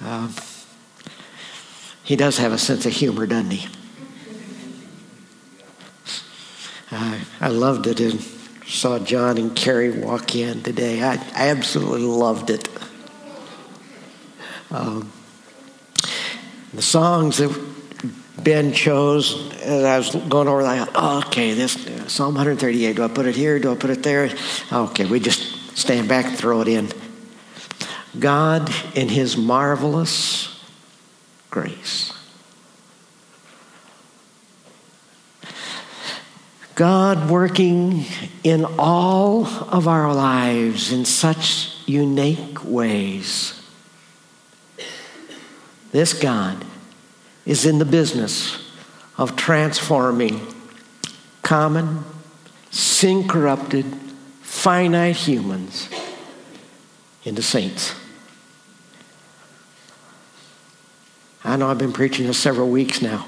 He does have a sense of humor, doesn't he? I loved it and saw John and Carrie walk in today. I absolutely loved it. The songs that Ben chose, as I was going over, I thought, okay, this Psalm 138, do I put it here? Do I put it there? Okay, we just stand back and throw it in. God in his marvelous grace. God working in all of our lives in such unique ways. This God is in the business of transforming common, sin-corrupted, finite humans into saints. I know I've been preaching this several weeks now.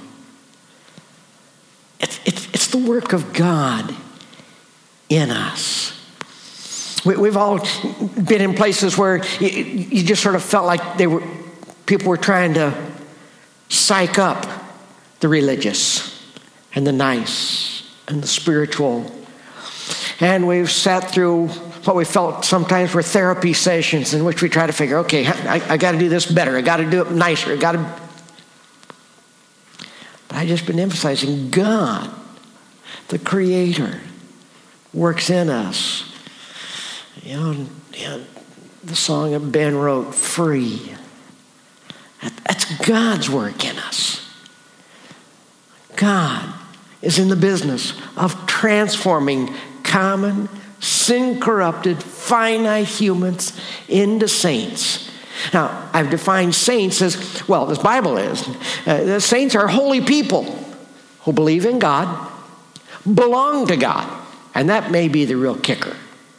It's the work of God in us. We've all been in places where you just sort of felt like people were trying to psych up the religious and the nice and the spiritual. And we've sat through what we felt sometimes were therapy sessions in which we try to figure, okay, I got to do this better. I got to do it nicer. But I've just been emphasizing God, the Creator, works in us. The song that Ben wrote, Free. That's God's work in us. God is in the business of transforming common, sin-corrupted, finite humans into saints. Now, I've defined saints as, well, this Bible is. The saints are holy people who believe in God, belong to God, and that may be the real kicker,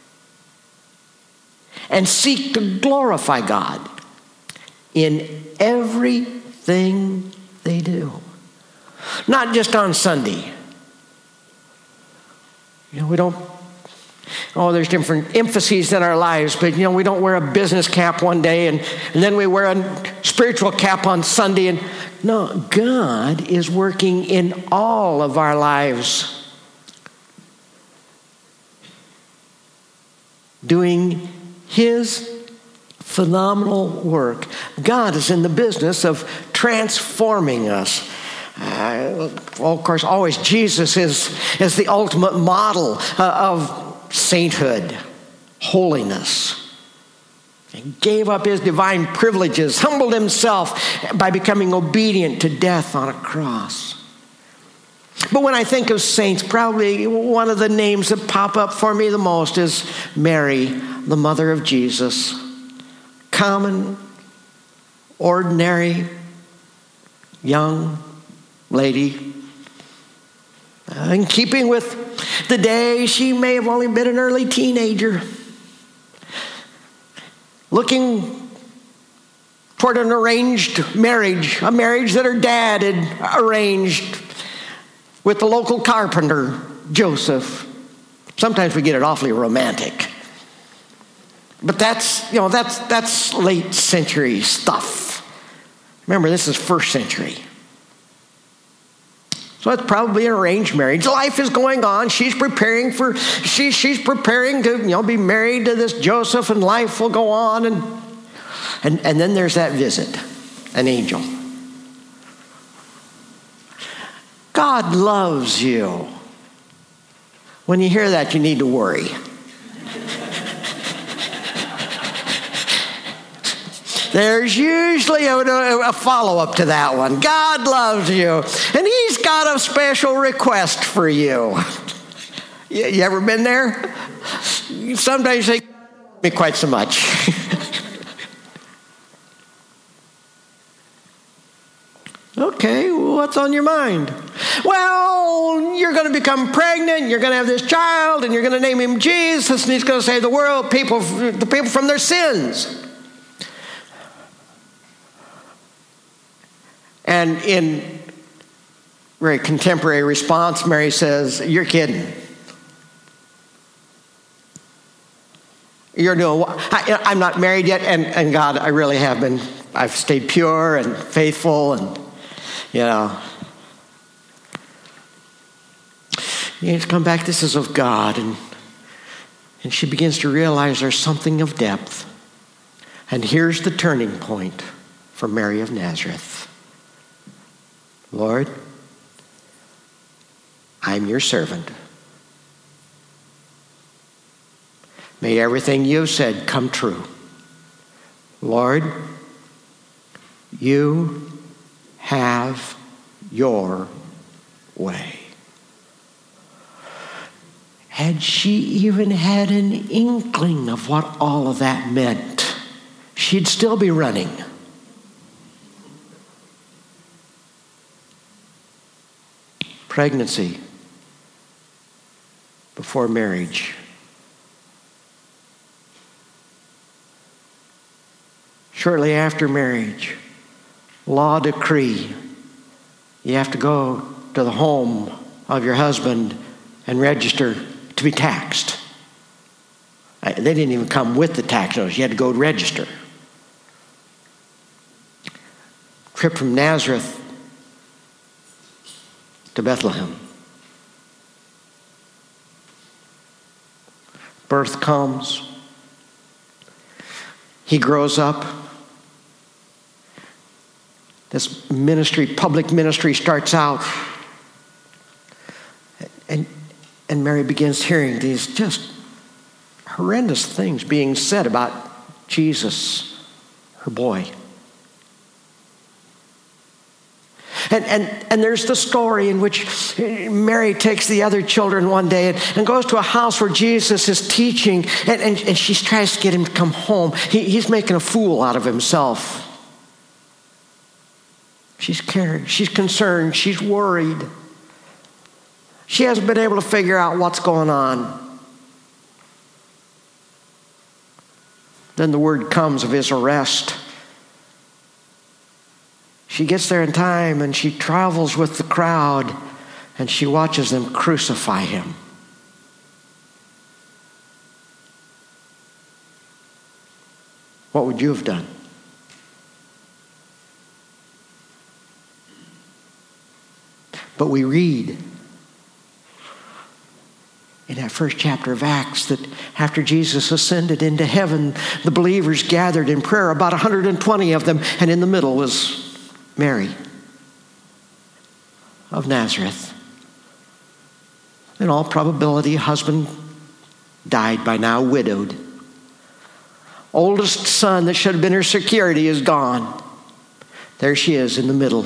and seek to glorify God in everything they do. Not just on Sunday. We don't, there's different emphases in our lives, but we don't wear a business cap one day and then we wear a spiritual cap on Sunday. And no, God is working in all of our lives, doing his phenomenal work. God is in the business of transforming us. Of course, always Jesus is the ultimate model of sainthood, holiness. He gave up his divine privileges, humbled himself by becoming obedient to death on a cross. But when I think of saints, probably one of the names that pop up for me the most is Mary, the mother of Jesus. Common, ordinary, young lady. In keeping with the day, she may have only been an early teenager. Looking toward an arranged marriage, a marriage that her dad had arranged with the local carpenter, Joseph. Sometimes we get it awfully romantic. But that's late century stuff. Remember, this is first century. So it's probably an arranged marriage. Life is going on. She's preparing to be married to this Joseph, and life will go on. And then there's that visit, an angel. God loves you. When you hear that, you need to worry. There's usually a follow-up to that one. God loves you, and he's got a special request for you. You ever been there? Sometimes they me quite so much. Okay, what's on your mind? Well, you're going to become pregnant, you're going to have this child, and you're going to name him Jesus, and he's going to save the world, the people from their sins. And in very contemporary response, Mary says, "You're kidding. I'm not married yet, and God, I really have been I've stayed pure and faithful, and you need to come back. This is of God, and she begins to realize there's something of depth. And here's the turning point for Mary of Nazareth. Lord, I'm your servant. May everything you've said come true. Lord, you have your way. Had she even had an inkling of what all of that meant, she'd still be running. Pregnancy before marriage. Shortly after marriage, law decree, you have to go to the home of your husband and register to be taxed. They didn't even come with the tax notice. You had to go register. Trip from Nazareth to Bethlehem. Birth comes. He grows up. This ministry, public ministry, starts out. And Mary begins hearing these just horrendous things being said about Jesus, her boy. And there's the story in which Mary takes the other children one day and goes to a house where Jesus is teaching, and she tries to get him to come home. He's making a fool out of himself. She's cared, she's concerned, she's worried. She hasn't been able to figure out what's going on. Then the word comes of his arrest. She gets there in time, and she travels with the crowd, and she watches them crucify him. What would you have done? But we read in that first chapter of Acts that after Jesus ascended into heaven, the believers gathered in prayer, about 120 of them, and in the middle was Mary of Nazareth. In all probability, husband died by now, widowed. Oldest son that should have been her security is gone. There she is in the middle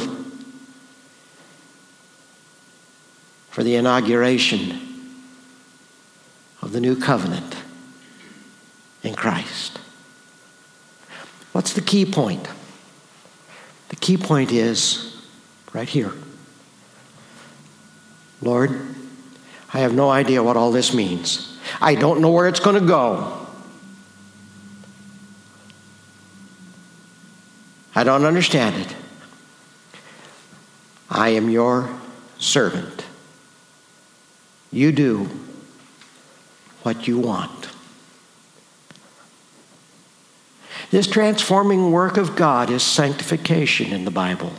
for the inauguration of the new covenant in Christ. What's the key point? The key point is right here. Lord, I have no idea what all this means. I don't know where it's going to go. I don't understand it. I am your servant. You do what you want. This transforming work of God is sanctification in the Bible.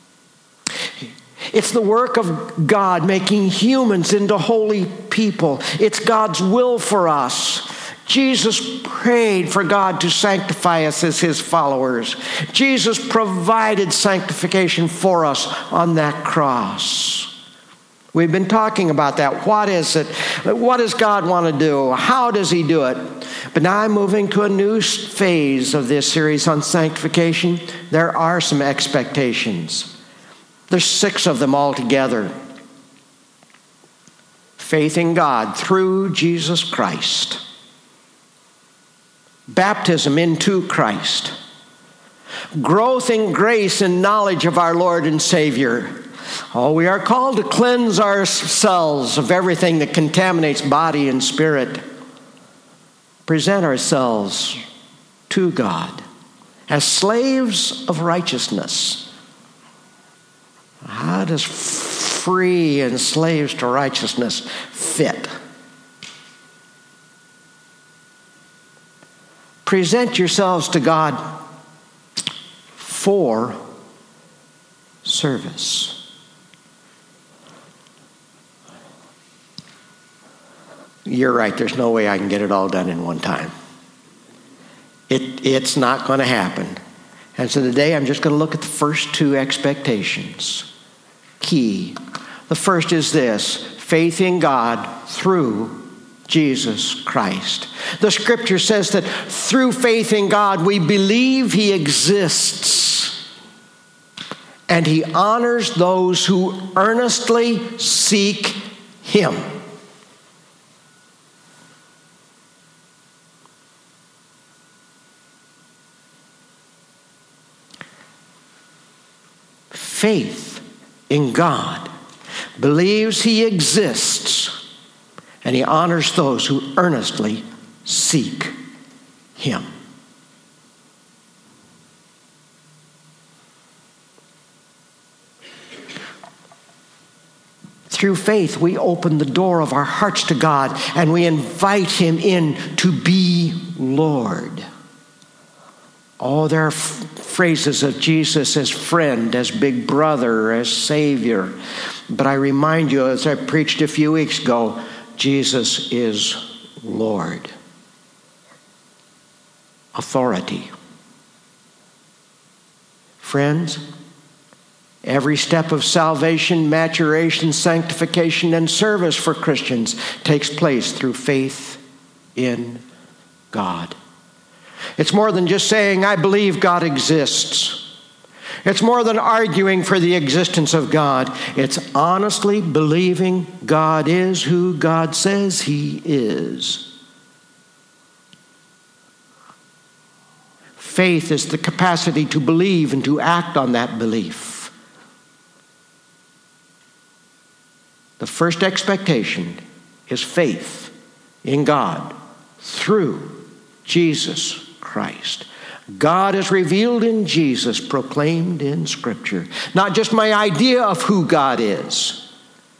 It's the work of God making humans into holy people. It's God's will for us. Jesus prayed for God to sanctify us as his followers. Jesus provided sanctification for us on that cross. We've been talking about that. What is it? What does God want to do? How does he do it? But now I'm moving to a new phase of this series on sanctification. There are some expectations. There's 6 of them altogether. Faith in God through Jesus Christ. Baptism into Christ. Growth in grace and knowledge of our Lord and Savior. Oh, we are called to cleanse ourselves of everything that contaminates body and spirit. Present ourselves to God as slaves of righteousness. How does free and slaves to righteousness fit? Present yourselves to God for service. You're right, there's no way I can get it all done in one time. It's not going to happen. And so today I'm just going to look at the first two expectations. Key. The first is this: faith in God through Jesus Christ. The scripture says that through faith in God we believe He exists, and He honors those who earnestly seek Him. Faith in God believes He exists, and He honors those who earnestly seek Him. Through faith, we open the door of our hearts to God, and we invite Him in to be Lord. Oh, there are phrases of Jesus as friend, as big brother, as Savior. But I remind you, as I preached a few weeks ago, Jesus is Lord. Authority. Friends, every step of salvation, maturation, sanctification, and service for Christians takes place through faith in God. It's more than just saying, I believe God exists. It's more than arguing for the existence of God. It's honestly believing God is who God says He is. Faith is the capacity to believe and to act on that belief. The first expectation is faith in God through Jesus Christ. God is revealed in Jesus, proclaimed in Scripture. Not just my idea of who God is.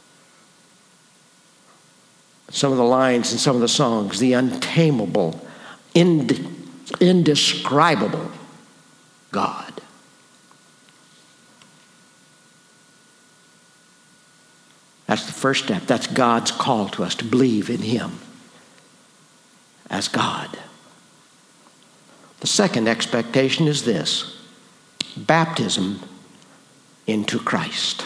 Some of the lines in some of the songs, the untamable, indescribable God. That's the first step. That's God's call to us to believe in Him as God. The second expectation is this: baptism into Christ.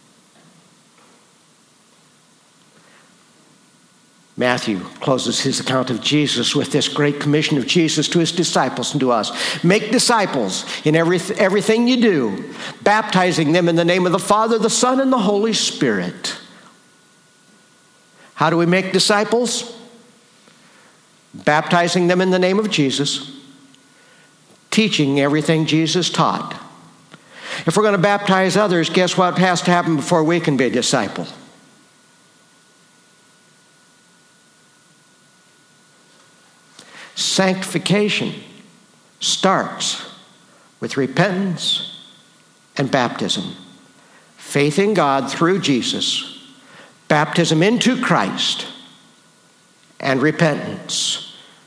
Matthew closes his account of Jesus with this great commission of Jesus to His disciples and to us. Make disciples in everything you do, baptizing them in the name of the Father, the Son, and the Holy Spirit. How do we make disciples? Baptizing them in the name of Jesus, teaching everything Jesus taught. If we're going to baptize others, guess what has to happen before we can be a disciple? Sanctification starts with repentance and baptism. Faith in God through Jesus, baptism into Christ, and repentance.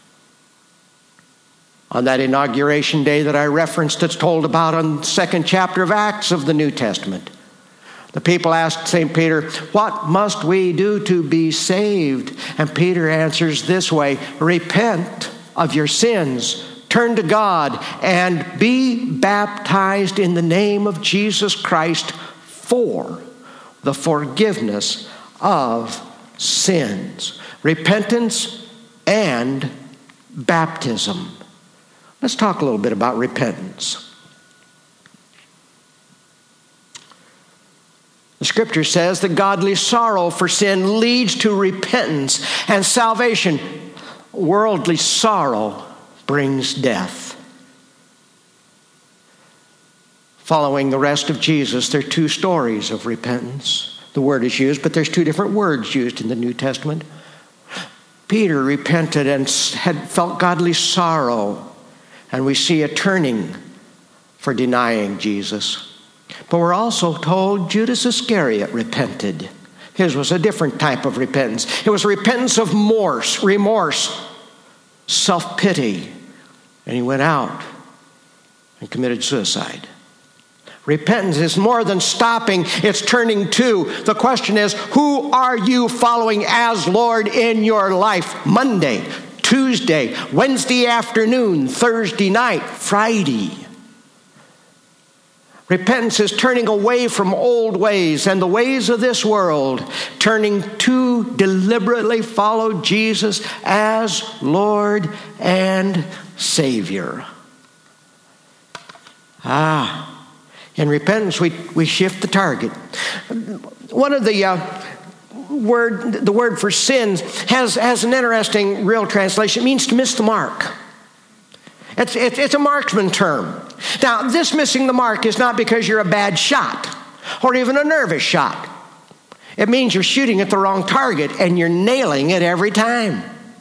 On that inauguration day that I referenced, that's told about on the second chapter of Acts of the New Testament, the people asked St. Peter, what must we do to be saved? And Peter answers this way: repent of your sins, turn to God, and be baptized in the name of Jesus Christ for the forgiveness of sins. Repentance and baptism. Let's talk a little bit about repentance. The Scripture says that godly sorrow for sin leads to repentance and salvation. Worldly sorrow brings death. Following the rest of Jesus, there are two stories of repentance. The word is used, but there's two different words used in the New Testament. Peter repented and had felt godly sorrow. And we see a turning for denying Jesus. But we're also told Judas Iscariot repented. His was a different type of repentance. It was repentance of remorse, self-pity. And he went out and committed suicide. Repentance is more than stopping, it's turning to. The question is, who are you following as Lord in your life? Monday, Tuesday, Wednesday afternoon, Thursday night, Friday. Repentance is turning away from old ways and the ways of this world, turning to deliberately follow Jesus as Lord and Savior. In repentance, we shift the target. One of the word for sins has an interesting real translation. It means to miss the mark. It's a marksman term. Now, this missing the mark is not because you're a bad shot or even a nervous shot. It means you're shooting at the wrong target and you're nailing it every time.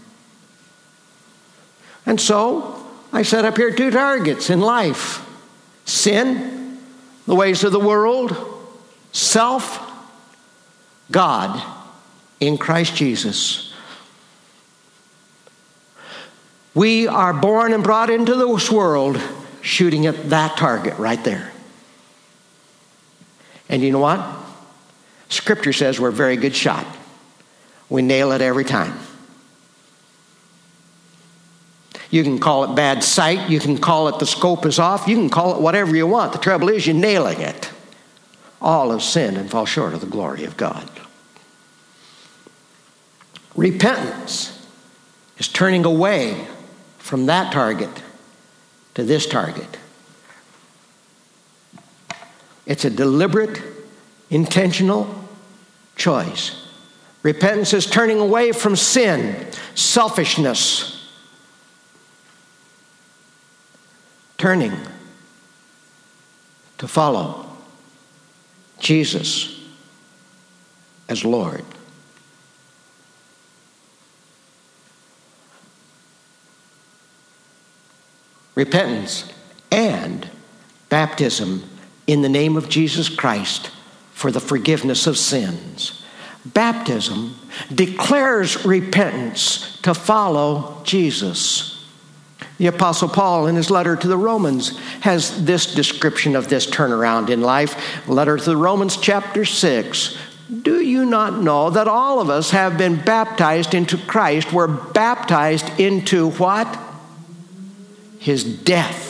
And so, I set up here 2 targets in life. Sin, the ways of the world, self, God in Christ Jesus. We are born and brought into this world shooting at that target right there. And you know what? Scripture says we're a very good shot. We nail it every time. You can call it bad sight. You can call it the scope is off. You can call it whatever you want. The trouble is you're nailing it. All have sinned and fall short of the glory of God. Repentance is turning away from that target to this target. It's a deliberate, intentional choice. Repentance is turning away from sin, selfishness, turning to follow Jesus as Lord. Repentance and baptism in the name of Jesus Christ for the forgiveness of sins. Baptism declares repentance to follow Jesus. The Apostle Paul, in his letter to the Romans, has this description of this turnaround in life. Letter to the Romans, chapter 6. Do you not know that all of us have been baptized into Christ? We're baptized into what? His death.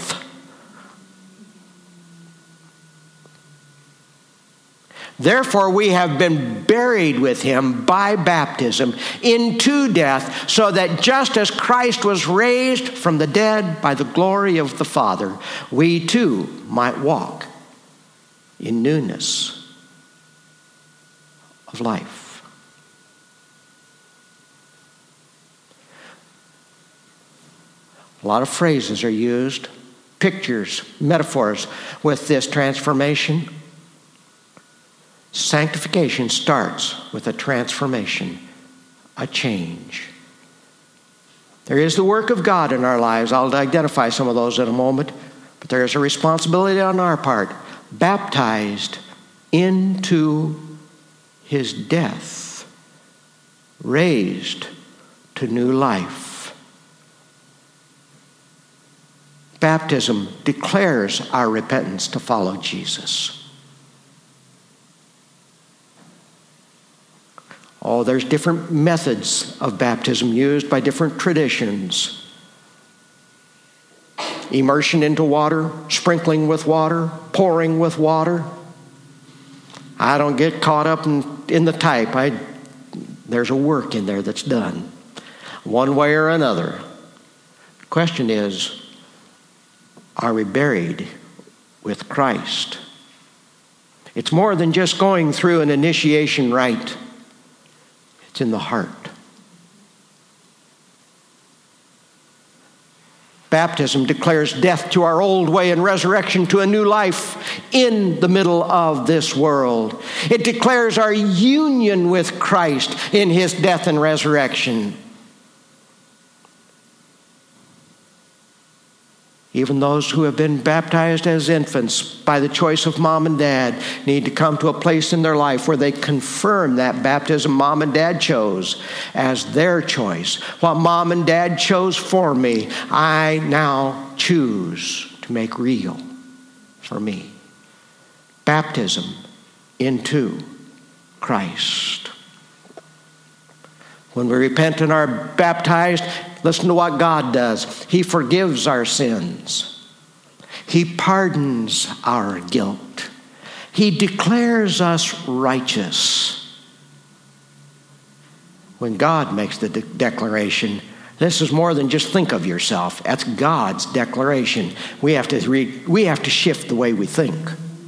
Therefore, we have been buried with him by baptism into death, so that just as Christ was raised from the dead by the glory of the Father, we too might walk in newness of life. A lot of phrases are used, pictures, metaphors with this transformation. Sanctification starts with a transformation, a change. There is the work of God in our lives. I'll identify some of those in a moment. But there is a responsibility on our part. Baptized into his death. Raised to new life. Baptism declares our repentance to follow Jesus. Oh, there's different methods of baptism used by different traditions. Immersion into water, sprinkling with water, pouring with water. I don't get caught up in the type. There's a work in there that's done, one way or another. The question is, are we buried with Christ? It's more than just going through an initiation rite. It's in the heart. Baptism declares death to our old way and resurrection to a new life in the middle of this world. It declares our union with Christ in his death and resurrection. Even those who have been baptized as infants by the choice of mom and dad need to come to a place in their life where they confirm that baptism mom and dad chose as their choice. What mom and dad chose for me, I now choose to make real for me. Baptism into Christ. When we repent and are baptized, listen to what God does. He forgives our sins. He pardons our guilt. He declares us righteous. When God makes the declaration, this is more than just think of yourself. That's God's declaration. We have to shift the way we think.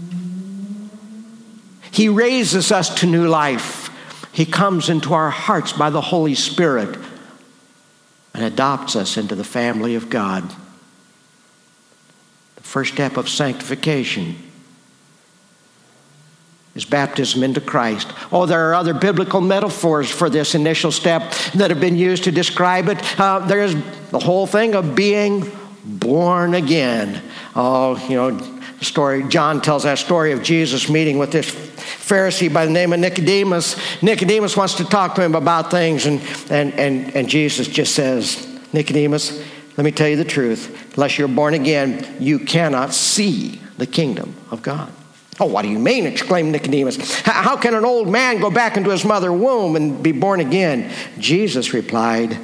He raises us to new life. He comes into our hearts by the Holy Spirit and adopts us into the family of God. The first step of sanctification is baptism into Christ. Oh, there are other biblical metaphors for this initial step that have been used to describe it. There's the whole thing of being born again. Oh, story. John tells that story of Jesus meeting with this Pharisee by the name of Nicodemus. Nicodemus wants to talk to him about things, and Jesus just says, Nicodemus, let me tell you the truth. Unless you're born again, you cannot see the kingdom of God. Oh, what do you mean? Exclaimed Nicodemus. How can an old man go back into his mother's womb and be born again? Jesus replied,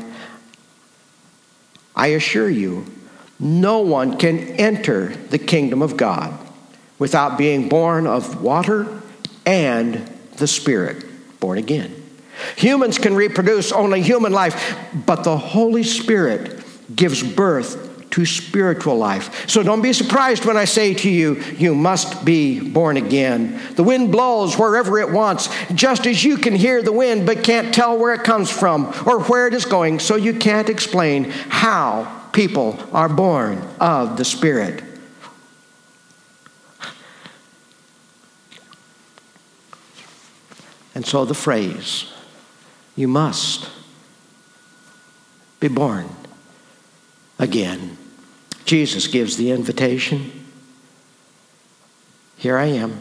I assure you, no one can enter the kingdom of God without being born of water and the Spirit, born again. Humans can reproduce only human life, but the Holy Spirit gives birth to spiritual life. So don't be surprised when I say to you, you must be born again. The wind blows wherever it wants, just as you can hear the wind but can't tell where it comes from or where it is going, so you can't explain how people are born of the Spirit. And so the phrase, you must be born again. Jesus gives the invitation. Here I am.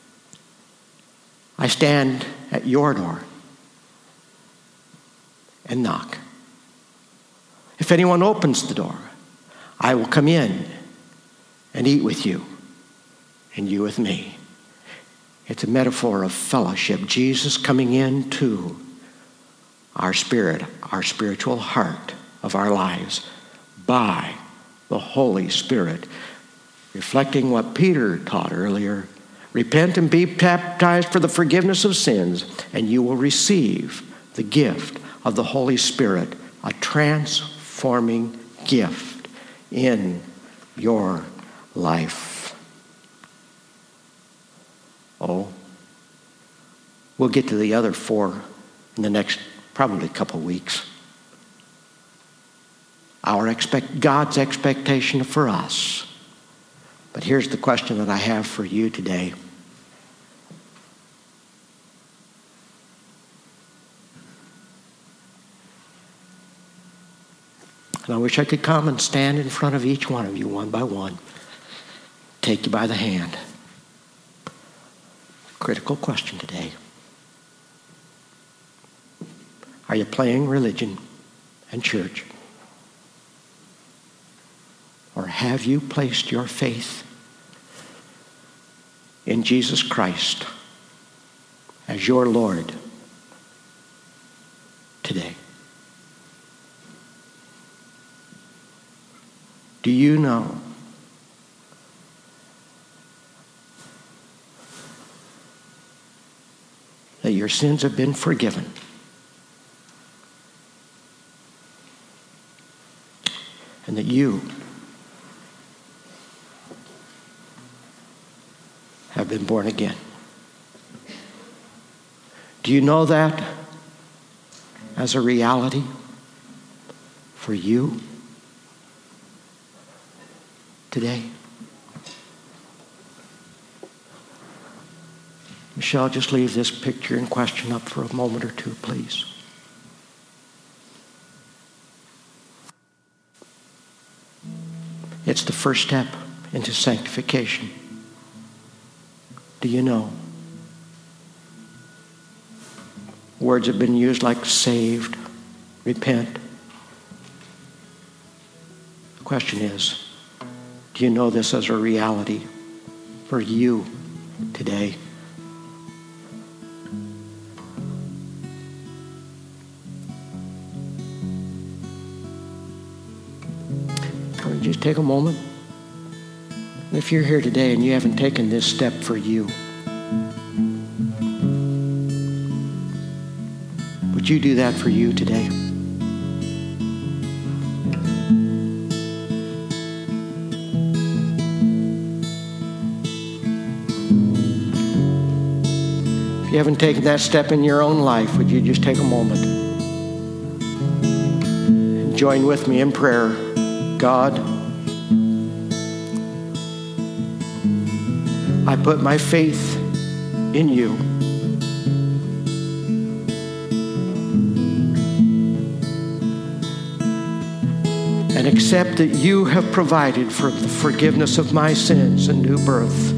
I stand at your door and knock. If anyone opens the door, I will come in and eat with you and you with me. It's a metaphor of fellowship. Jesus coming into our spirit, our spiritual heart of our lives by the Holy Spirit, reflecting what Peter taught earlier. Repent and be baptized for the forgiveness of sins, and you will receive the gift of the Holy Spirit, a transforming gift in your life. Oh, we'll get to the other four in the next probably couple weeks. God's expectation for us. But here's the question that I have for you today. And I wish I could come and stand in front of each one of you one by one, take you by the hand. Critical question today. Are you playing religion and church? Or have you placed your faith in Jesus Christ as your Lord today? Do you know that your sins have been forgiven? And that you have been born again? Do you know that as a reality for you today? Michelle, just leave this picture in question up for a moment or two, please. It's the first step into sanctification. Do you know? Words have been used like saved, repent. The question is, do you know this as a reality for you today. Just take a moment. If you're here today and you haven't taken this step for you, would you do that for you today? If you haven't taken that step in your own life, would you just take a moment and join with me in prayer? God, I put my faith in you. And accept that you have provided for the forgiveness of my sins and new birth.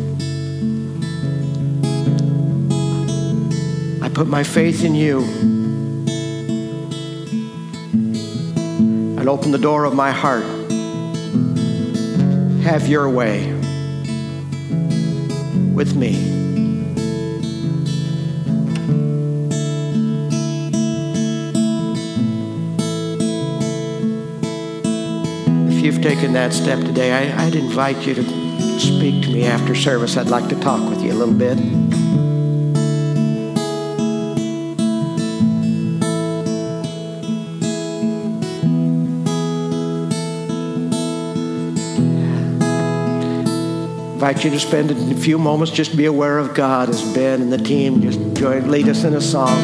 I put my faith in you and open the door of my heart. Have your way with me. If you've taken that step today, I'd invite you to speak to me after service. I'd like to talk with you a little bit. I invite you to spend a few moments just to be aware of God as Ben and the team just lead us in a song.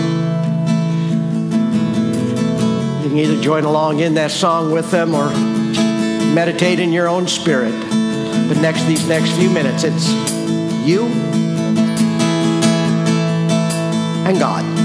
You can either join along in that song with them or meditate in your own spirit. But these next few minutes, it's you and God.